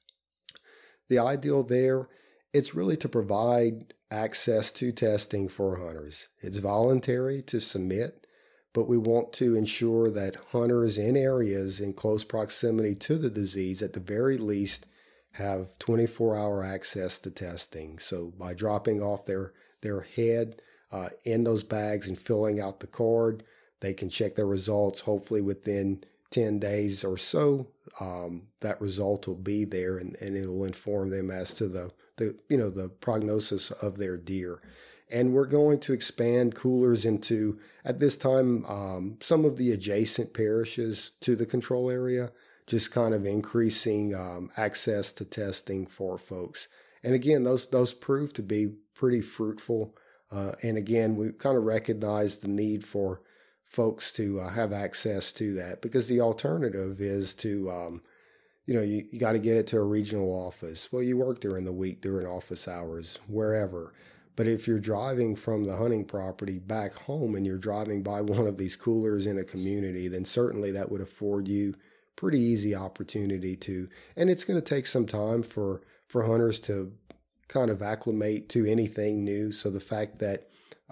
The ideal there, it's really to provide access to testing for hunters. It's voluntary to submit, but we want to ensure that hunters in areas in close proximity to the disease, at the very least, have 24-hour access to testing. So by dropping off their head in those bags and filling out the card, they can check their results. Hopefully within 10 days or so, that result will be there, and it will inform them as to the prognosis of their deer. And we're going to expand coolers into, at this time, some of the adjacent parishes to the control area, just kind of increasing access to testing for folks. And again, those prove to be pretty fruitful. And again, we kind of recognize the need for folks to have access to that, because the alternative is to, you got to get it to a regional office. Well, you work during the week, during office hours, wherever. But if you're driving from the hunting property back home and you're driving by one of these coolers in a community, then certainly that would afford you pretty easy opportunity to, and it's going to take some time for hunters to kind of acclimate to anything new. So the fact that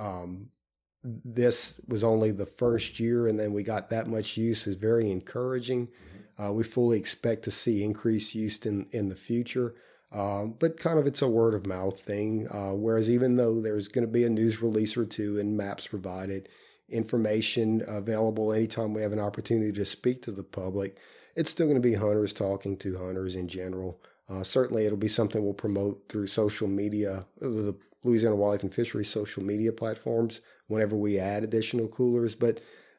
this was only the first year and then we got that much use is very encouraging. We fully expect to see increased use in the future. But kind of it's a word of mouth thing. Whereas even though there's going to be a news release or two and maps provided, information available anytime we have an opportunity to speak to the public, it's still going to be hunters talking to hunters in general. Certainly it'll be something we'll promote through social media, the Louisiana Wildlife and Fisheries social media platforms whenever we add additional coolers. But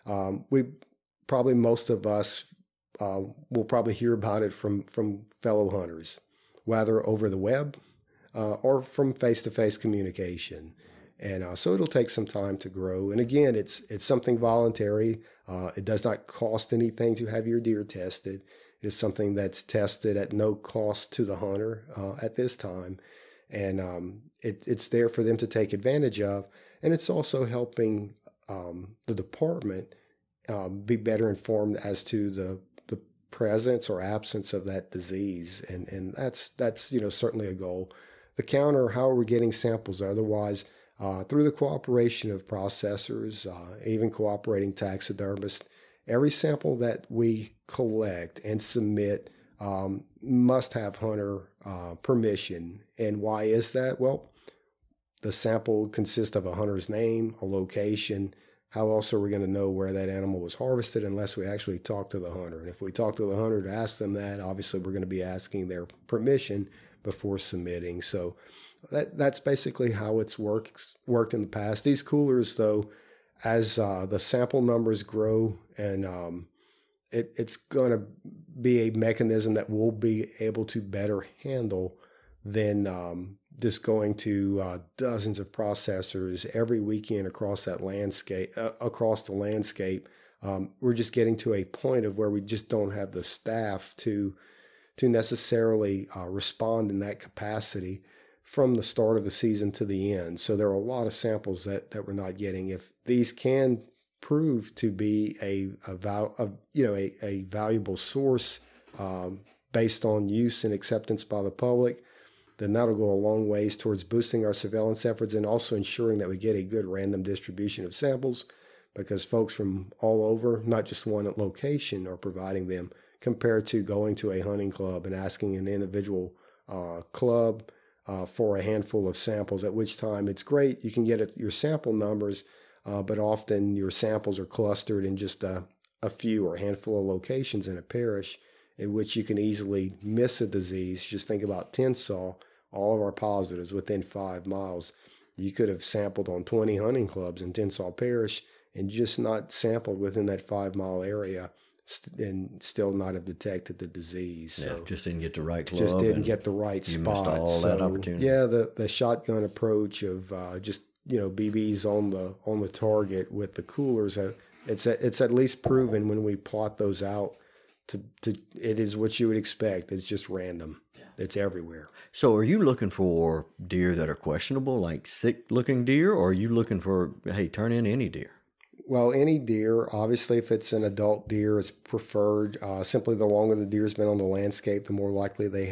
most of us will probably hear about it from fellow hunters, whether over the web or from face-to-face communication. And so it'll take some time to grow. And again, it's something voluntary. It does not cost anything to have your deer tested. It's something that's tested at no cost to the hunter at this time. And it's there for them to take advantage of. And it's also helping the department be better informed as to the presence or absence of that disease. And that's certainly a goal. The counter, how are we getting samples otherwise? Through the cooperation of processors, even cooperating taxidermists, every sample that we collect and submit must have hunter permission. And why is that? Well, the sample consists of a hunter's name, a location. How else are we going to know where that animal was harvested unless we actually talk to the hunter? And if we talk to the hunter to ask them that, obviously we're going to be asking their permission before submitting. So that's basically how it's worked in the past. These coolers, though, as the sample numbers grow, and it's going to be a mechanism that we'll be able to better handle than just going to dozens of processors every weekend across that landscape, across the landscape. We're just getting to a point of where we just don't have the staff to necessarily respond in that capacity from the start of the season to the end. So there are a lot of samples that we're not getting. If these can prove to be a valuable source based on use and acceptance by the public, then that'll go a long ways towards boosting our surveillance efforts and also ensuring that we get a good random distribution of samples, because folks from all over, not just one location, are providing them, compared to going to a hunting club and asking an individual club for a handful of samples, at which time it's great. You can get your sample numbers, but often your samples are clustered in just a few or a handful of locations in a parish, in which you can easily miss a disease. Just think about Tensas, all of our positives within 5 miles. You could have sampled on 20 hunting clubs in Tensas Parish and just not sampled within that 5-mile area and still not have detected the disease. Yeah, so just didn't get the right club. Just didn't get the right you spot. Missed all that opportunity. Yeah, the shotgun approach of just BBs on the target with the coolers. It's at least proven when we plot those out. It is what you would expect. It's just random. It's everywhere. So are you looking for deer that are questionable, like sick-looking deer, or are you looking for, hey, turn in any deer? Well, any deer, obviously, if it's an adult deer, is preferred. Simply, the longer the deer's been on the landscape, the more likely they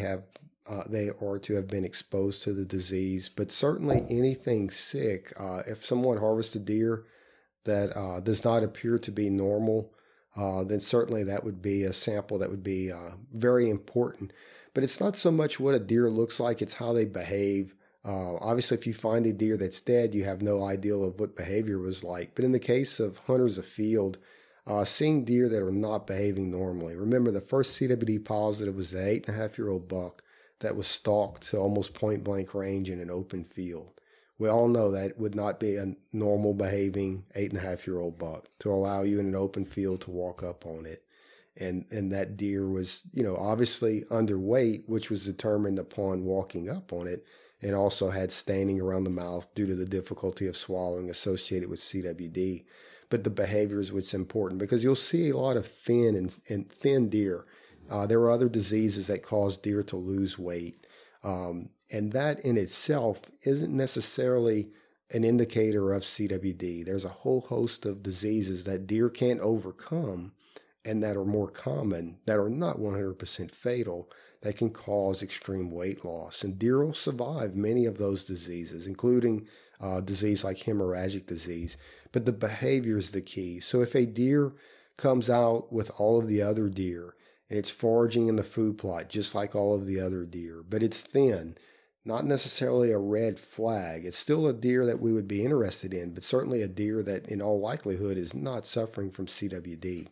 are to have been exposed to the disease. But certainly anything sick, if someone harvests a deer that does not appear to be normal, then certainly that would be a sample that would be very important. But it's not so much what a deer looks like, it's how they behave. Obviously, if you find a deer that's dead, you have no idea of what behavior was like. But in the case of hunters afield, seeing deer that are not behaving normally. Remember, the first CWD positive was the 8.5-year-old buck that was stalked to almost point-blank range in an open field. We all know that would not be a normal behaving 8.5-year-old buck to allow you in an open field to walk up on it. And that deer was, obviously underweight, which was determined upon walking up on it, and also had staining around the mouth due to the difficulty of swallowing associated with CWD. But the behavior is what's important, because you'll see a lot of thin deer. There are other diseases that cause deer to lose weight. And that in itself isn't necessarily an indicator of CWD. There's a whole host of diseases that deer can't overcome and that are more common, that are not 100% fatal, that can cause extreme weight loss. And deer will survive many of those diseases, including disease like hemorrhagic disease. But the behavior is the key. So if a deer comes out with all of the other deer and it's foraging in the food plot just like all of the other deer, but it's thin, not necessarily a red flag. It's still a deer that we would be interested in, but certainly a deer that in all likelihood is not suffering from CWD.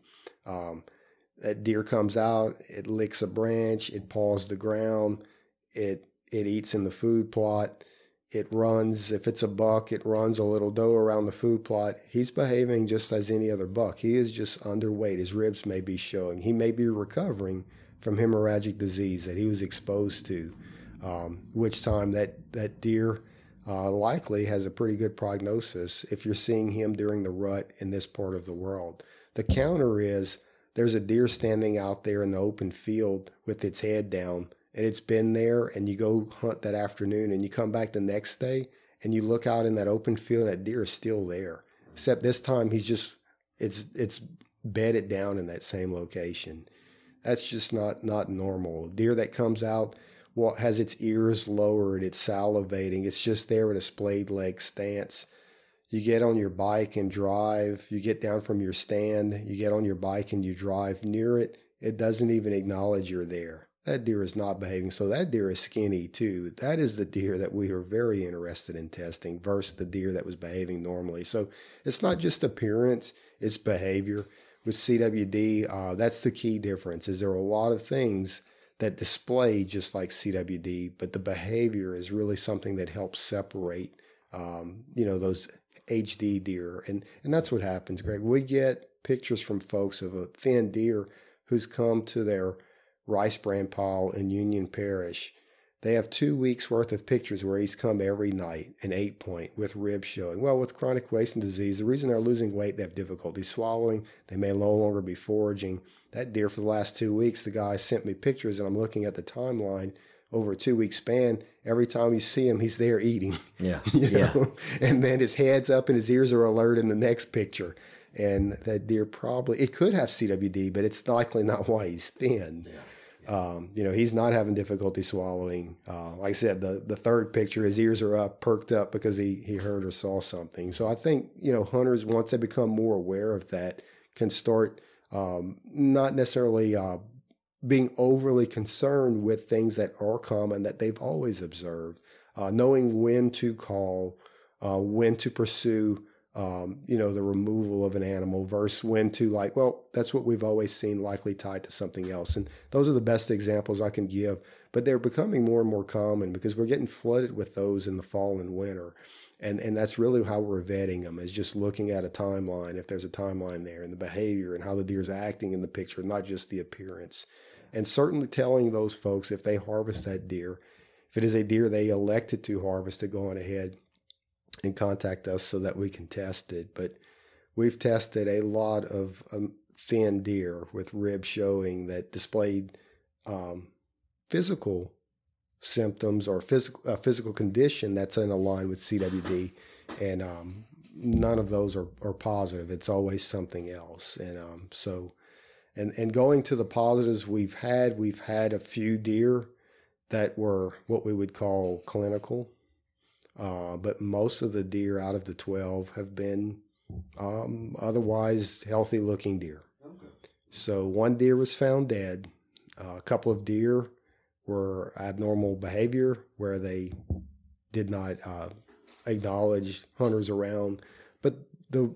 That deer comes out, it licks a branch, it paws the ground, it eats in the food plot, it runs. If it's a buck, it runs a little doe around the food plot. He's behaving just as any other buck. He is just underweight. His ribs may be showing. He may be recovering from hemorrhagic disease that he was exposed to, which time that deer likely has a pretty good prognosis if you're seeing him during the rut in this part of the world. The counter is there's a deer standing out there in the open field with its head down, and it's been there, and you go hunt that afternoon and you come back the next day and you look out in that open field and that deer is still there. Except this time it's bedded down in that same location. That's just not normal. A deer that comes out has its ears lowered, it's salivating, it's just there at a splayed leg stance. You get on your bike and drive, you get down from your stand, you get on your bike and you drive near it, it doesn't even acknowledge you're there. That deer is not behaving. So that deer is skinny too. That is the deer that we are very interested in testing versus the deer that was behaving normally. So it's not just appearance, it's behavior. With CWD, that's the key difference, is there are a lot of things that display just like CWD, but the behavior is really something that helps separate, those HD deer. And that's what happens, Greg. We get pictures from folks of a thin deer who's come to their rice bran pile in Union Parish. They have 2 weeks worth of pictures where he's come every night, an 8-point with ribs showing. Well, with chronic wasting disease, the reason they're losing weight, they have difficulty swallowing. They may no longer be foraging. That deer for the last 2 weeks, the guy sent me pictures, and I'm looking at the timeline over a 2-week span. Every time you see him, he's there eating. Yeah. And then his head's up and his ears are alert in the next picture. And that deer it could have CWD, but it's likely not why he's thin. Yeah. He's not having difficulty swallowing. Like I said, the third picture, his ears are up, perked up because he heard or saw something. So I think, hunters, once they become more aware of that, can start not necessarily being overly concerned with things that are common that they've always observed, knowing when to call, when to pursue the removal of an animal versus when to that's what we've always seen, likely tied to something else. And those are the best examples I can give, but they're becoming more and more common because we're getting flooded with those in the fall and winter. And that's really how we're vetting them, is just looking at a timeline, if there's a timeline there, and the behavior and how the deer's acting in the picture, not just the appearance. And certainly telling those folks, if they harvest that deer, if it is a deer they elected to harvest, to go on ahead and contact us so that we can test it. But we've tested a lot of thin deer with ribs showing that displayed physical symptoms or physical condition that's in a line with CWD, and none of those are positive. It's always something else. And going to the positives, we've had a few deer that were what we would call clinical. But most of the deer out of the 12 have been otherwise healthy-looking deer. Okay. So one deer was found dead. A couple of deer were abnormal behavior where they did not acknowledge hunters around. But the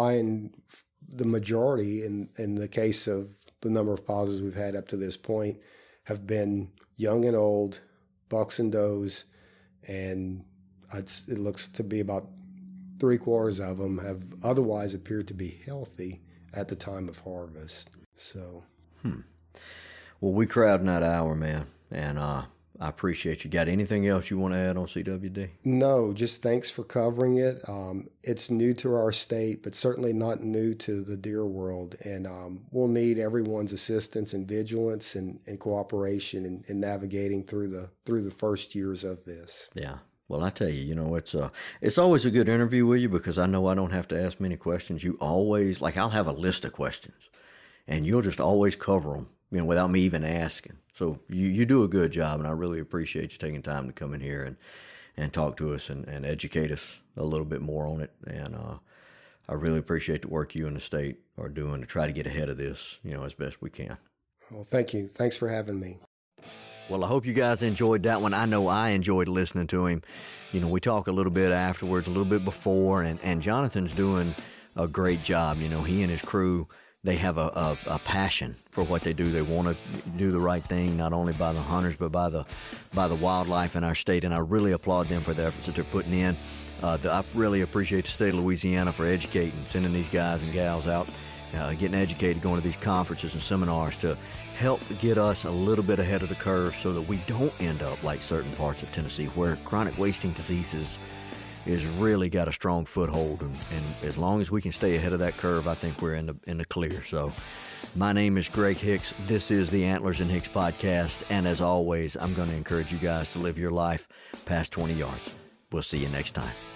majority, in the case of the number of positives we've had up to this point, have been young and old, bucks and does, and it looks to be about 3/4 of them have otherwise appeared to be healthy at the time of harvest. So, Well, we crowding that hour, man, and I appreciate you. Got anything else you want to add on CWD? No, just thanks for covering it. It's new to our state, but certainly not new to the deer world, and we'll need everyone's assistance and vigilance and cooperation in navigating through the first years of this. Yeah. Well, I tell you, it's always a good interview with you because I know I don't have to ask many questions. You always, I'll have a list of questions, and you'll just always cover them, without me even asking. So you do a good job, and I really appreciate you taking time to come in here and talk to us and educate us a little bit more on it. And I really appreciate the work you and the state are doing to try to get ahead of this, as best we can. Well, thank you. Thanks for having me. Well, I hope you guys enjoyed that one. I know I enjoyed listening to him. We talk a little bit afterwards, a little bit before, and Jonathan's doing a great job. He and his crew, they have a passion for what they do. They want to do the right thing, not only by the hunters, but by the wildlife in our state, and I really applaud them for the efforts that they're putting in. I really appreciate the state of Louisiana for educating, sending these guys and gals out, getting educated, going to these conferences and seminars to help get us a little bit ahead of the curve so that we don't end up like certain parts of Tennessee where chronic wasting diseases is really got a strong foothold. And as long as we can stay ahead of that curve, I think we're in the clear. So my name is Greg Hicks. This is the Antlers and Hicks podcast. And as always, I'm going to encourage you guys to live your life past 20 yards. We'll see you next time.